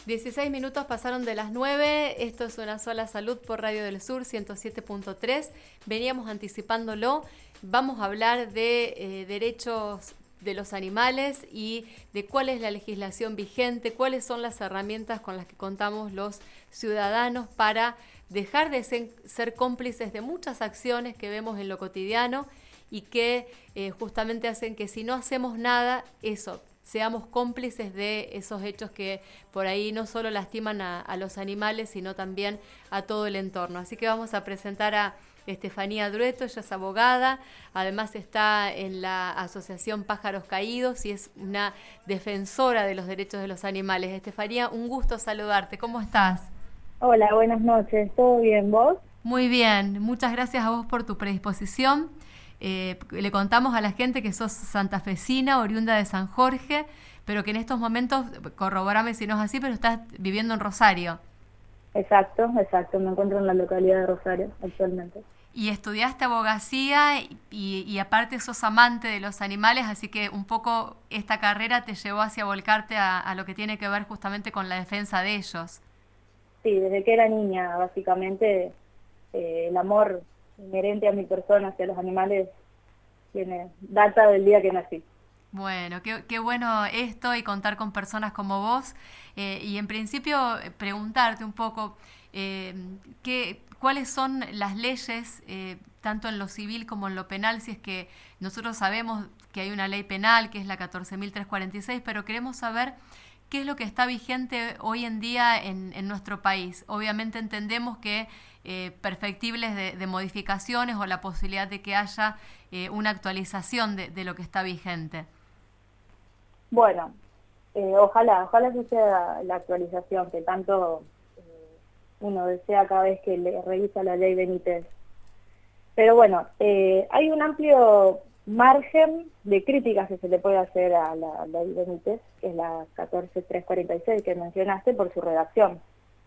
16 minutos pasaron de las 9. Esto es Una Sola Salud por Radio del Sur 107.3. Veníamos anticipándolo. Vamos a hablar de derechos de los animales y de cuál es la legislación vigente, cuáles son las herramientas con las que contamos los ciudadanos para dejar de ser cómplices de muchas acciones que vemos en lo cotidiano y que justamente hacen que si no hacemos nada, seamos cómplices de esos hechos que por ahí no solo lastiman a los animales, sino también a todo el entorno. Así que vamos a presentar a Estefanía Drueto. Ella es abogada, además está en la Asociación Pájaros Caídos y es una defensora de los derechos de los animales. Estefanía, un gusto saludarte. ¿Cómo estás? Hola, buenas noches. ¿Todo bien, vos? Muy bien, muchas gracias a vos por tu predisposición. Le contamos a la gente que sos santafesina, oriunda de San Jorge, pero que en estos momentos, corroborame si no es así, pero estás viviendo en Rosario. Exacto. Me encuentro en la localidad de Rosario actualmente. Y estudiaste abogacía y aparte sos amante de los animales, así que un poco esta carrera te llevó hacia volcarte a lo que tiene que ver justamente con la defensa de ellos. Sí, desde que era niña, básicamente, el amor inherente a mi persona hacia los animales data del día que nací. Bueno, qué bueno esto y contar con personas como vos. Y en principio preguntarte un poco cuáles son las leyes, tanto en lo civil como en lo penal, si es que nosotros sabemos que hay una ley penal, que es la 14.346, pero queremos saber qué es lo que está vigente hoy en día en nuestro país. Obviamente entendemos que perfectibles de modificaciones o la posibilidad de que haya una actualización de lo que está vigente. Bueno, ojalá suceda la actualización que tanto uno desea cada vez que le revisa la ley Benítez. Pero bueno, hay un amplio margen de críticas que se le puede hacer a la ley Benítez, que es la 14.346 que mencionaste, por su redacción.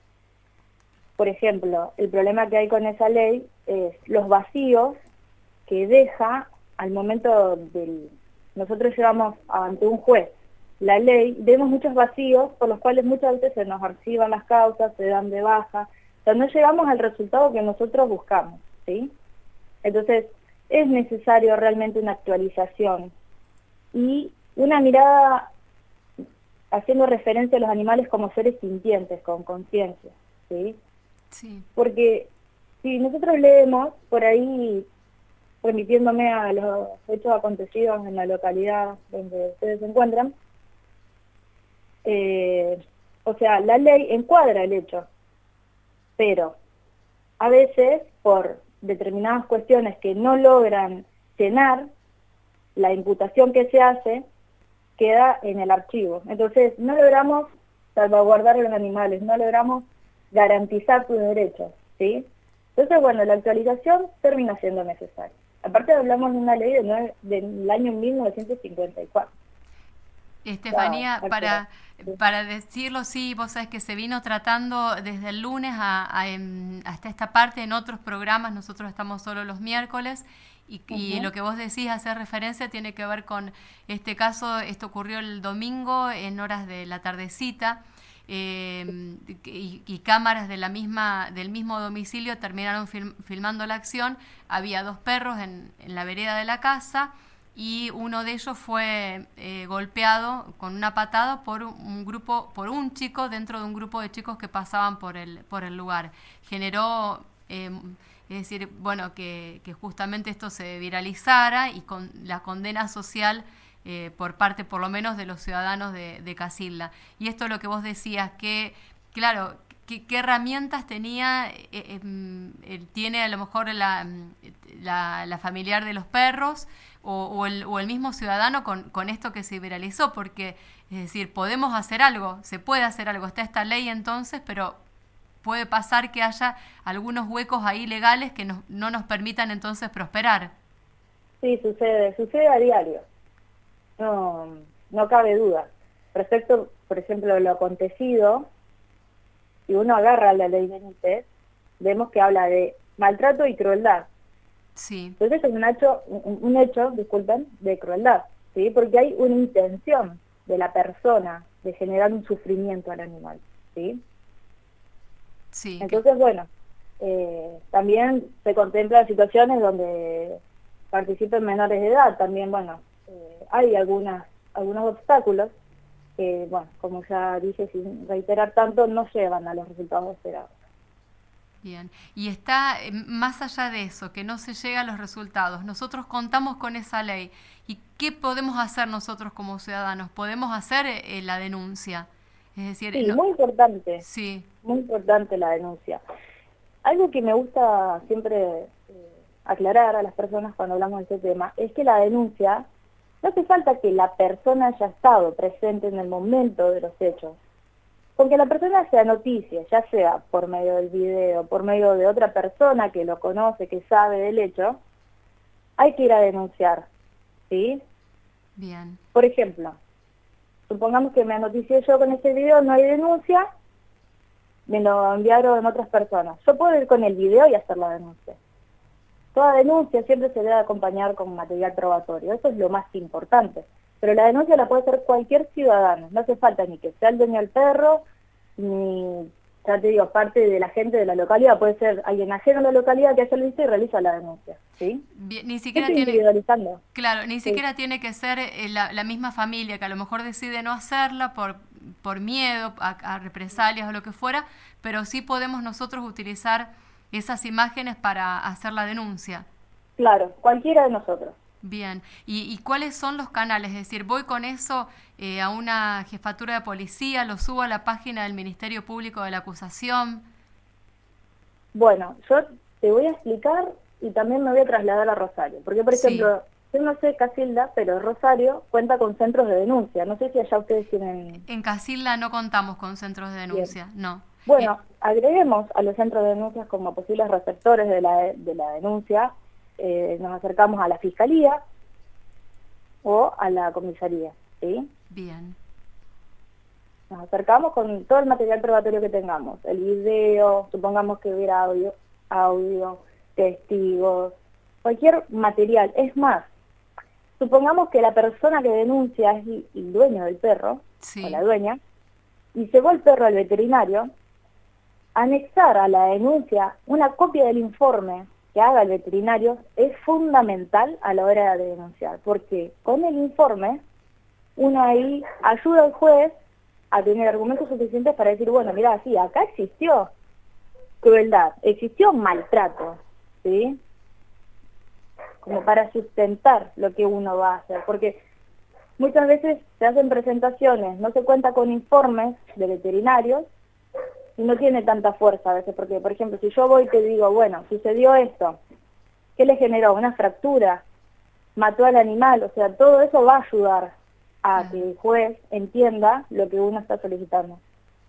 Por ejemplo, el problema que hay con esa ley es los vacíos que deja al momento del... Nosotros llevamos ante un juez la ley, vemos muchos vacíos por los cuales muchas veces se nos archivan las causas, se dan de baja, o sea, no llegamos al resultado que nosotros buscamos, ¿sí? Entonces, es necesario realmente una actualización y una mirada haciendo referencia a los animales como seres sintientes, con conciencia, ¿sí? Sí. Porque si nosotros leemos por ahí, remitiéndome a los hechos acontecidos en la localidad donde ustedes se encuentran, o sea, la ley encuadra el hecho, pero a veces por determinadas cuestiones que no logran llenar la imputación que se hace, queda en el archivo. Entonces no logramos salvaguardar a los animales, no logramos garantizar sus derechos, ¿sí? Entonces, bueno, la actualización termina siendo necesaria. Aparte hablamos de una ley del año 1954. Estefanía, para decirlo, sí, vos sabés que se vino tratando desde el lunes hasta esta parte en otros programas, nosotros estamos solo los miércoles, y lo que vos decís, hacer referencia, tiene que ver con este caso. Esto ocurrió el domingo en horas de la tardecita, y cámaras del mismo domicilio terminaron filmando la acción. Había 2 perros en la vereda de la casa, y uno de ellos fue golpeado con una patada por un chico dentro de un grupo de chicos que pasaban por el lugar. Generó, es decir, bueno, que justamente esto se viralizara y con la condena social por parte, por lo menos, de los ciudadanos de Casilda. Y esto es lo que vos decías, que, claro, ¿qué herramientas tiene a lo mejor la familiar de los perros o el mismo ciudadano con esto que se viralizó? Porque, es decir, podemos hacer algo, se puede hacer algo, está esta ley entonces, pero puede pasar que haya algunos huecos ahí legales que no nos permitan entonces prosperar. Sí, sucede a diario, no cabe duda. Respecto, por ejemplo, a lo acontecido, si uno agarra la ley Benítez, vemos que habla de maltrato y crueldad. Sí. Entonces es un hecho, disculpen, de crueldad, ¿sí? Porque hay una intención de la persona de generar un sufrimiento al animal, ¿sí? Sí. Entonces, bueno, también se contemplan situaciones donde participen menores de edad. También, bueno, hay algunos obstáculos que, bueno, como ya dije, sin reiterar tanto, no llevan a los resultados esperados. Bien, y está más allá de eso, que no se llega a los resultados. Nosotros contamos con esa ley. ¿Y qué podemos hacer nosotros como ciudadanos? Podemos hacer la denuncia. Es decir, Sí, no, sí, muy importante la denuncia. Algo que me gusta siempre aclarar a las personas cuando hablamos de este tema es que la denuncia no hace falta que la persona haya estado presente en el momento de los hechos. Con que la persona sea noticia, ya sea por medio del video, por medio de otra persona que lo conoce, que sabe del hecho, hay que ir a denunciar, ¿sí? bien, Por ejemplo, supongamos que me anoticié yo con ese video, no hay denuncia, me lo enviaron otras personas. Yo puedo ir con el video y hacer la denuncia. Toda denuncia siempre se debe acompañar con material probatorio, eso es lo más importante. Pero la denuncia la puede hacer cualquier ciudadano, no hace falta ni que sea el dueño del perro, ni, ya te digo, parte de la gente de la localidad, puede ser alguien ajeno a la localidad que haya visto y realiza la denuncia, ¿sí? bien. Ni siquiera Estoy tiene, individualizando. claro, ni Sí, siquiera tiene que ser la misma familia que a lo mejor decide no hacerla por miedo a represalias o lo que fuera, pero sí podemos nosotros utilizar esas imágenes para hacer la denuncia. claro, cualquiera de nosotros. Bien, ¿y cuáles son los canales? Es decir, voy con eso a una jefatura de policía, lo subo a la página del Ministerio Público de la Acusación. Bueno, yo te voy a explicar y también me voy a trasladar a Rosario, porque por Sí, ejemplo, yo no sé Casilda, pero Rosario cuenta con centros de denuncia, no sé si allá ustedes tienen en Casilda no contamos con centros de bien. denuncia, no. Bueno, agreguemos a los centros de denuncias como posibles receptores de la denuncia, nos acercamos a la Fiscalía o a la Comisaría, ¿sí? Bien, Nos acercamos con todo el material probatorio que tengamos, el video, supongamos que hubiera audio, testigos, cualquier material. Es más, supongamos que la persona que denuncia es el dueño del perro, o la sí, dueña, y llevó el perro al veterinario, anexar a la denuncia una copia del informe que haga el veterinario es fundamental a la hora de denunciar, porque con el informe uno ahí ayuda al juez a tener argumentos suficientes para decir, bueno, mira, sí, acá existió crueldad, existió maltrato, ¿sí? Como para sustentar lo que uno va a hacer, porque muchas veces se hacen presentaciones, no se cuenta con informes de veterinarios y no tiene tanta fuerza a veces, porque por ejemplo, si yo voy y te digo, bueno, sucedió esto, ¿qué le generó? Una fractura, mató al animal, o sea, todo eso va a ayudar a que claro. el juez entienda lo que uno está solicitando.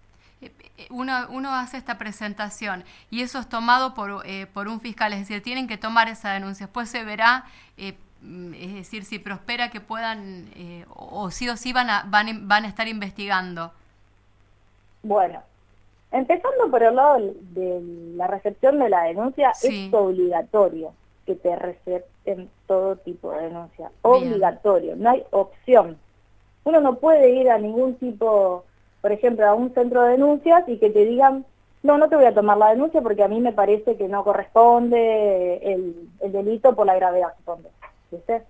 Uno hace esta presentación y eso es tomado por un fiscal, es decir, tienen que tomar esa denuncia. Después se verá, es decir, si prospera que puedan, o sí van a estar investigando. Bueno, empezando por el lado de la recepción de la denuncia, es Sí, obligatorio que te recepten todo tipo de denuncia. bien, Obligatorio, no hay opción. Uno no puede ir a ningún tipo, por ejemplo, a un centro de denuncias y que te digan, no, no te voy a tomar la denuncia porque a mí me parece que no corresponde el delito por la gravedad, supongo. ¿Viste?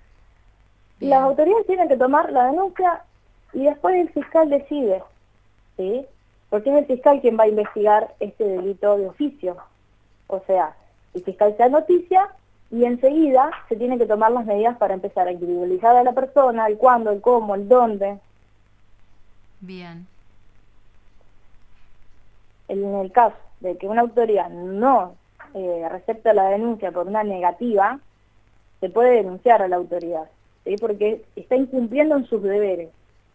Las bien, autoridades tienen que tomar la denuncia y después el fiscal decide, ¿sí? Porque es el fiscal quien va a investigar este delito de oficio. O sea, el fiscal se noticia y enseguida se tienen que tomar las medidas para empezar a individualizar a la persona, el cuándo, el cómo, el dónde. bien. En el caso de que una autoridad no recepta la denuncia por una negativa, se puede denunciar a la autoridad, ¿sí? Porque está incumpliendo en sus deberes.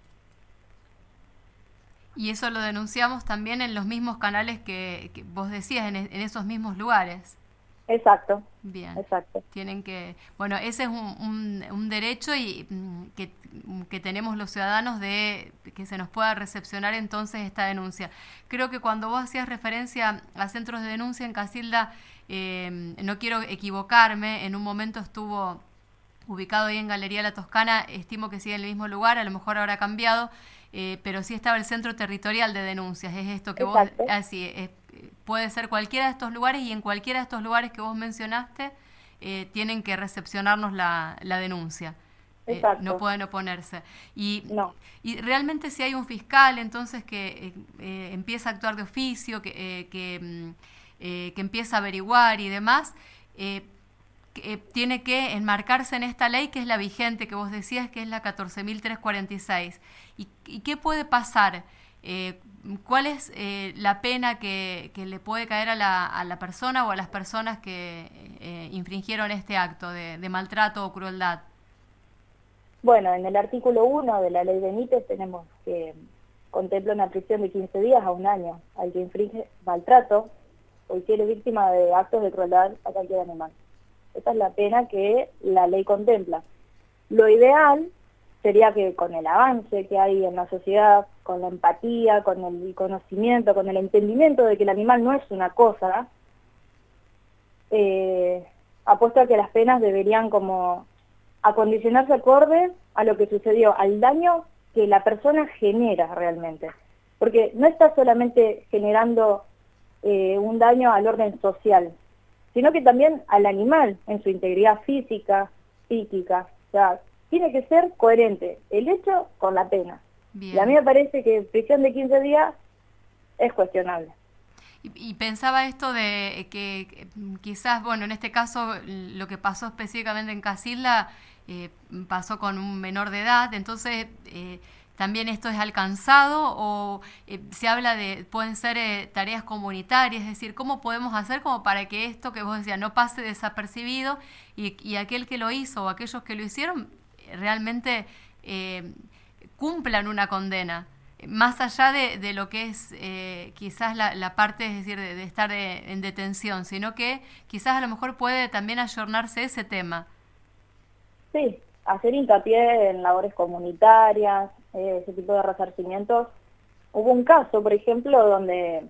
Y eso lo denunciamos también en los mismos canales que vos decías, en esos mismos lugares. Exacto, Bien, exacto. tienen que, bueno, ese es un derecho y que tenemos los ciudadanos de que se nos pueda recepcionar entonces esta denuncia. Creo que cuando vos hacías referencia a centros de denuncia en Casilda, no quiero equivocarme, en un momento estuvo ubicado ahí en Galería La Toscana, estimo que sigue en el mismo lugar, a lo mejor habrá cambiado, pero sí estaba el Centro Territorial de Denuncias, es esto que Exacto. vos, así, puede ser cualquiera de estos lugares y en cualquiera de estos lugares que vos mencionaste tienen que recepcionarnos la denuncia. No Exacto. pueden oponerse. No. Y realmente si hay un fiscal entonces que empieza a actuar de oficio, que empieza a averiguar y demás, tiene que enmarcarse en esta ley que es la vigente, que vos decías que es la 14.346. ¿Y qué puede pasar? ¿Cuál es la pena que le puede caer a la persona o a las personas que infringieron este acto de maltrato o crueldad? Bueno, en el artículo 1 de la ley Benítez tenemos que contempla una prisión de 15 días a un año al que infringe maltrato o hiciere víctima de actos de crueldad a cualquier animal. Esta es la pena que la ley contempla. Lo ideal sería que con el avance que hay en la sociedad, con la empatía, con el conocimiento, con el entendimiento de que el animal no es una cosa, apuesto a que las penas deberían como acondicionarse acorde a lo que sucedió, al daño que la persona genera realmente. Porque no está solamente generando un daño al orden social, sino que también al animal en su integridad física, psíquica. O sea, tiene que ser coherente el hecho con la pena. Bien. Y a mí me parece que prisión de 15 días es cuestionable. Y pensaba esto de que quizás, bueno, en este caso lo que pasó específicamente en Casilda pasó con un menor de edad, entonces también esto es alcanzado o se habla de, pueden ser tareas comunitarias, es decir, ¿cómo podemos hacer como para que esto que vos decías no pase desapercibido y aquel que lo hizo o aquellos que lo hicieron realmente cumplan una condena? Más allá de lo que es quizás la parte, es decir, de estar en detención, sino que quizás a lo mejor puede también ayornarse ese tema. Sí, hacer hincapié en labores comunitarias, ese tipo de resarcimientos. Hubo un caso, por ejemplo, donde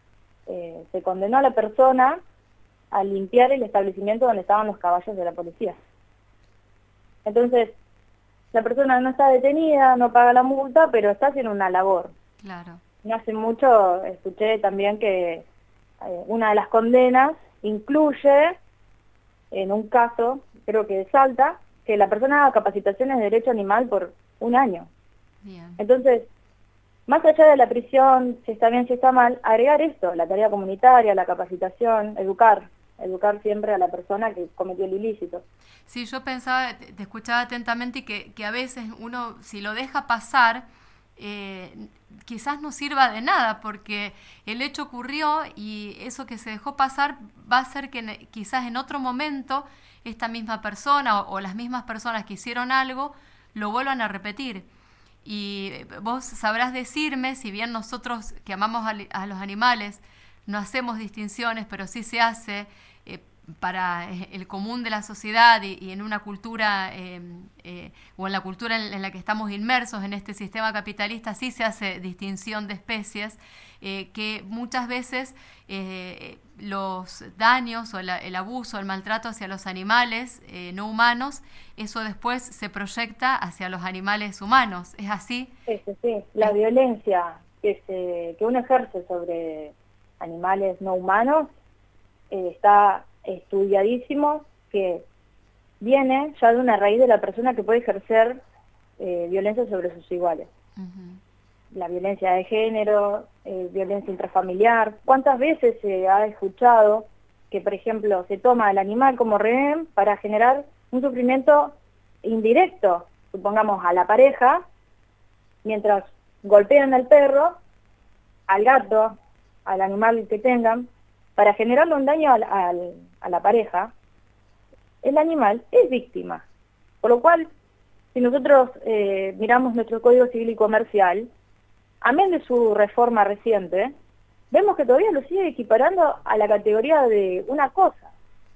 se condenó a la persona a limpiar el establecimiento donde estaban los caballos de la policía. Entonces, la persona no está detenida, no paga la multa, pero está haciendo una labor. Claro. No hace mucho escuché también que una de las condenas incluye, en un caso, creo que de Salta, que la persona haga capacitaciones de derecho animal por un año. Bien. Entonces, más allá de la prisión, si está bien, si está mal, agregar esto, la tarea comunitaria, la capacitación, educar siempre a la persona que cometió el ilícito. Sí, yo pensaba, te escuchaba atentamente y que a veces uno, si lo deja pasar, quizás no sirva de nada, porque el hecho ocurrió y eso que se dejó pasar va a hacer que quizás en otro momento esta misma persona o las mismas personas que hicieron algo lo vuelvan a repetir. Y vos sabrás decirme, si bien nosotros que amamos a los animales no hacemos distinciones, pero sí se hace para el común de la sociedad y en una cultura o en la cultura en la que estamos inmersos en este sistema capitalista, sí se hace distinción de especies, que muchas veces los daños o el abuso, el maltrato hacia los animales no humanos, eso después se proyecta hacia los animales humanos. ¿Es así? Sí, la violencia que uno ejerce sobre animales no humanos está estudiadísimo, que viene ya de una raíz de la persona que puede ejercer violencia sobre sus iguales. La violencia de género, violencia intrafamiliar. ¿Cuántas veces se ha escuchado que, por ejemplo, se toma el animal como rehén para generar un sufrimiento indirecto, supongamos a la pareja, mientras golpean al perro, al gato, al animal que tengan, para generarle un daño a la pareja? El animal es víctima. Por lo cual, si nosotros miramos nuestro Código Civil y Comercial, amén de su reforma reciente, vemos que todavía lo sigue equiparando a la categoría de una cosa,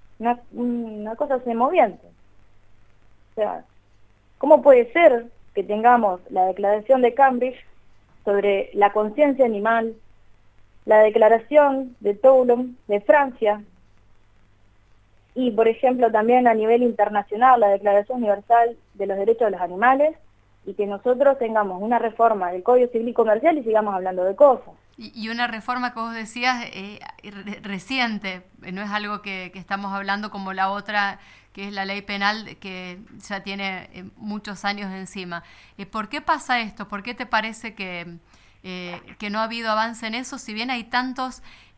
una cosa semoviente. O sea, ¿cómo puede ser que tengamos la Declaración de Cambridge sobre la conciencia animal, la Declaración de Toulon de Francia, y, por ejemplo, también a nivel internacional, la Declaración Universal de los Derechos de los Animales, y que nosotros tengamos una reforma del Código Civil y Comercial y sigamos hablando de cosas. Y una reforma que vos decías reciente, no es algo que estamos hablando como la otra, que es la ley penal, que ya tiene muchos años encima. ¿Por qué pasa esto? ¿Por qué te parece que no ha habido avance en eso? Si bien hay tantos,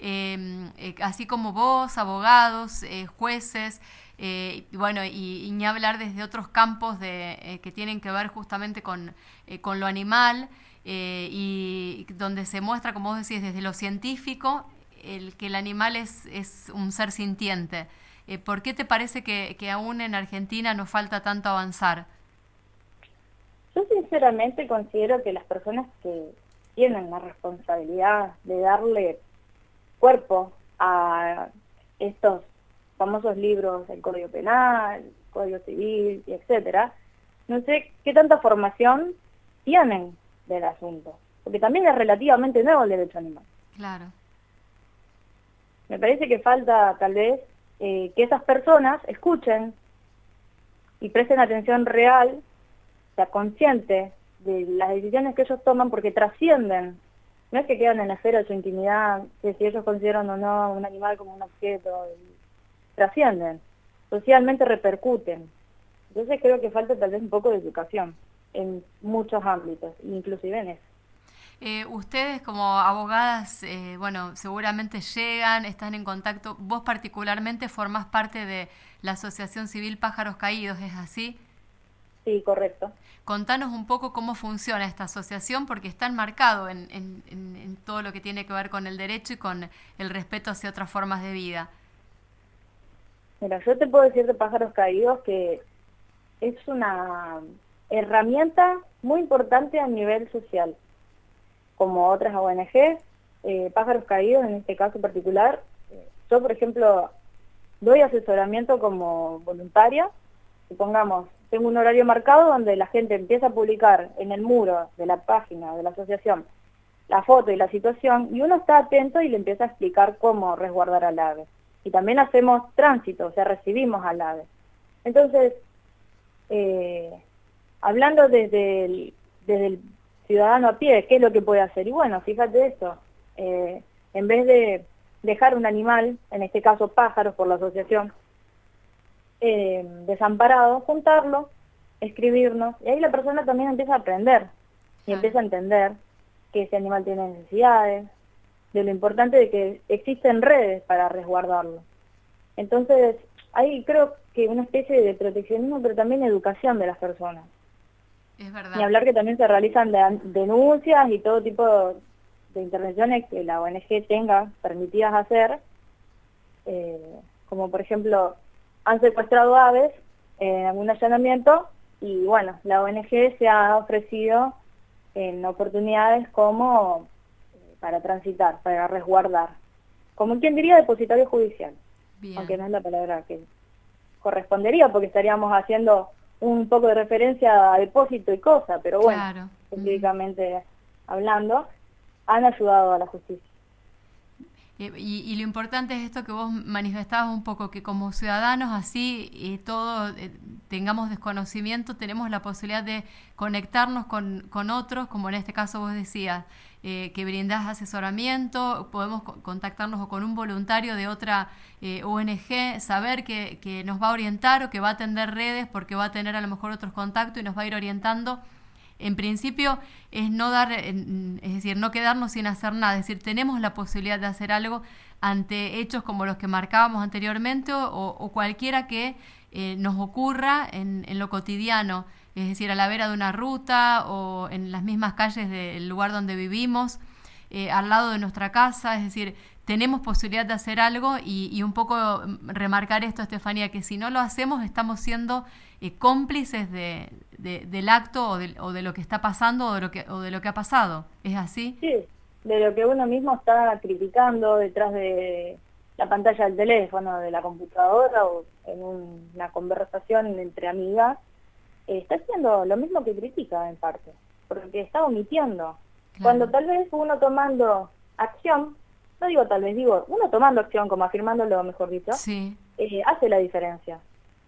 así como vos, abogados, jueces, bueno, y ni hablar desde otros campos que tienen que ver justamente con lo animal, y donde se muestra, como vos decís, desde lo científico, que el animal es un ser sintiente. ¿Por qué te parece que aún en Argentina nos falta tanto avanzar? Yo sinceramente considero que las personas que tienen la responsabilidad de darle cuerpo a estos famosos libros, el Código Penal, el Código Civil, y etcétera, no sé qué tanta formación tienen del asunto, porque también es relativamente nuevo el derecho animal. Claro. Me parece que falta tal vez que esas personas escuchen y presten atención real, sea consciente de las decisiones que ellos toman, porque trascienden, no es que quedan en la esfera de su intimidad, que si ellos consideran o no un animal como un objeto, trascienden, socialmente repercuten. Entonces creo que falta tal vez un poco de educación en muchos ámbitos, inclusive en eso. Ustedes como abogadas, bueno, seguramente llegan, están en contacto. Vos particularmente formás parte de la Asociación Civil Pájaros Caídos, ¿es así? Sí, correcto. Contanos un poco cómo funciona esta asociación, porque está enmarcado en todo lo que tiene que ver con el derecho y con el respeto hacia otras formas de vida. Mira, yo te puedo decir de Pájaros Caídos que es una herramienta muy importante a nivel social. Como otras ONG, Pájaros Caídos en este caso particular, yo por ejemplo doy asesoramiento como voluntaria, supongamos, tengo un horario marcado donde la gente empieza a publicar en el muro de la página de la asociación la foto y la situación, y uno está atento y le empieza a explicar cómo resguardar al ave. Y también hacemos tránsito, o sea, recibimos al ave. Entonces, hablando desde el ciudadano a pie, ¿qué es lo que puede hacer? Y bueno, fíjate esto, en vez de dejar un animal, en este caso pájaros por la asociación, desamparado, juntarlo, escribirnos, y ahí la persona también empieza a aprender y empieza a entender que ese animal tiene necesidades, de lo importante de que existen redes para resguardarlo. Entonces, hay creo que una especie de proteccionismo, pero también educación de las personas. Es verdad. Y hablar que también se realizan denuncias y todo tipo de intervenciones que la ONG tenga permitidas hacer, como por ejemplo, han secuestrado aves en algún allanamiento y bueno, la ONG se ha ofrecido en oportunidades como para transitar, para resguardar, como quien diría depositario judicial. Bien. Aunque no es la palabra que correspondería, porque estaríamos haciendo un poco de referencia a depósito y cosa, pero bueno, claro. Jurídicamente hablando, han ayudado a la justicia. Y lo importante es esto que vos manifestabas un poco, que como ciudadanos así todos tengamos desconocimiento, tenemos la posibilidad de conectarnos con otros, como en este caso vos decías, que brindás asesoramiento, podemos contactarnos o con un voluntario de otra ONG, saber que nos va a orientar o que va a atender redes porque va a tener a lo mejor otros contactos y nos va a ir orientando. En principio es no dar, es decir, no quedarnos sin hacer nada, es decir, tenemos la posibilidad de hacer algo ante hechos como los que marcábamos anteriormente o cualquiera que nos ocurra en lo cotidiano, es decir, a la vera de una ruta o en las mismas calles del lugar donde vivimos, al lado de nuestra casa, es decir, tenemos posibilidad de hacer algo y un poco remarcar esto, Estefanía, que si no lo hacemos estamos siendo cómplices del acto o de lo que está pasando o de lo que ha pasado. ¿Es así? Sí, de lo que uno mismo está criticando detrás de la pantalla del teléfono, de la computadora o en una conversación entre amigas, está haciendo lo mismo que critica en parte, porque está omitiendo. Claro. Cuando tal vez uno tomando acción, no digo tal vez, digo uno tomando acción, como afirmándolo mejor dicho, sí. hace la diferencia.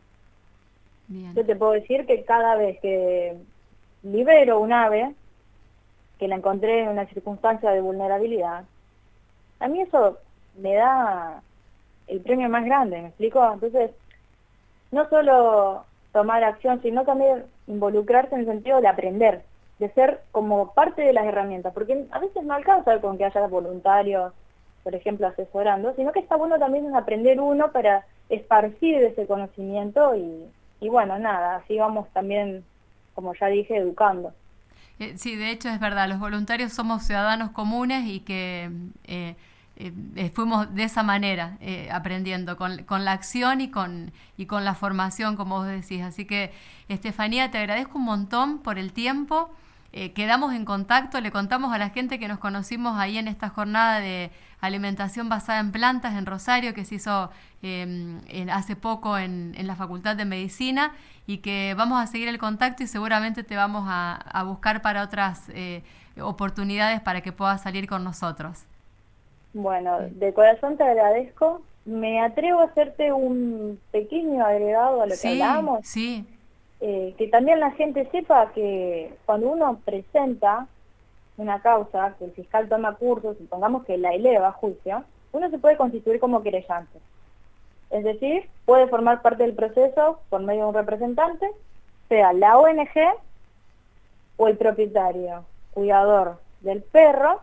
Bien. Yo te puedo decir que cada vez que libero un ave, que la encontré en una circunstancia de vulnerabilidad, a mí eso me da el premio más grande, ¿me explico? Entonces, no solo tomar acción, sino también involucrarse en el sentido de aprender, de ser como parte de las herramientas, porque a veces no alcanza con que haya voluntarios, por ejemplo, asesorando, sino que está bueno también aprender uno para esparcir ese conocimiento y bueno, nada, así vamos también, como ya dije, educando. Sí, de hecho es verdad, los voluntarios somos ciudadanos comunes y que fuimos de esa manera aprendiendo, con la acción y con la formación, como vos decís. Así que, Estefanía, te agradezco un montón por el tiempo. Quedamos en contacto, le contamos a la gente que nos conocimos ahí en esta jornada de alimentación basada en plantas en Rosario, que se hizo hace poco en la Facultad de Medicina, y que vamos a seguir el contacto y seguramente te vamos a buscar para otras oportunidades para que puedas salir con nosotros. Bueno, de corazón te agradezco. Me atrevo a hacerte un pequeño agregado a lo que Sí, hablábamos, sí, que también la gente sepa que cuando uno presenta una causa, que el fiscal toma cursos, supongamos que la eleva a juicio, uno se puede constituir como querellante. Es decir, puede formar parte del proceso por medio de un representante, sea la ONG o el propietario, cuidador del perro,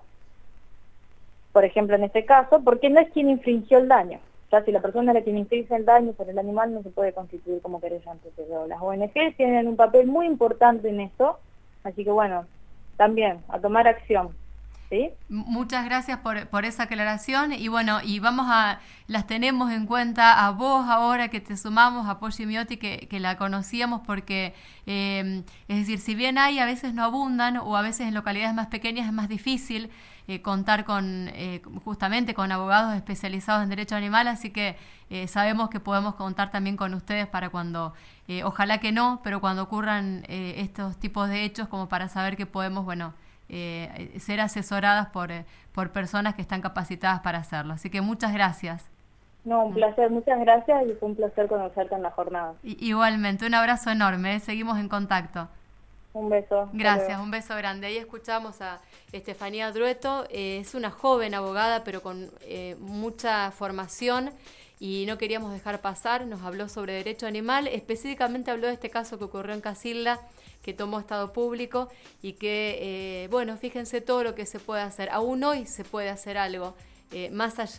por ejemplo en este caso, porque no es quien infringió el daño. Ya si la persona es la quien infringe el daño sobre el animal no se puede constituir como querellante, pero las ONG tienen un papel muy importante en esto, así que bueno, también a tomar acción, ¿sí? Muchas gracias por esa aclaración y bueno, y las tenemos en cuenta a vos ahora que te sumamos, a Polly Miotti, que la conocíamos porque, es decir, si bien hay, a veces no abundan o a veces en localidades más pequeñas es más difícil contar con justamente con abogados especializados en derecho animal, así que sabemos que podemos contar también con ustedes para cuando, ojalá que no, pero cuando ocurran estos tipos de hechos como para saber que podemos, bueno, ser asesoradas por personas que están capacitadas para hacerlo. Así que muchas gracias. No, un placer, muchas gracias y fue un placer conocerte en la jornada. Igualmente, un abrazo enorme, seguimos en contacto. Un beso, hasta Gracias, luego. un beso grande. Ahí escuchamos a Estefanía Drueto, es una joven abogada pero con mucha formación y no queríamos dejar pasar, nos habló sobre derecho animal, específicamente habló de este caso que ocurrió en Casilda, que tomó estado público y que, bueno, fíjense todo lo que se puede hacer, aún hoy se puede hacer algo, más allá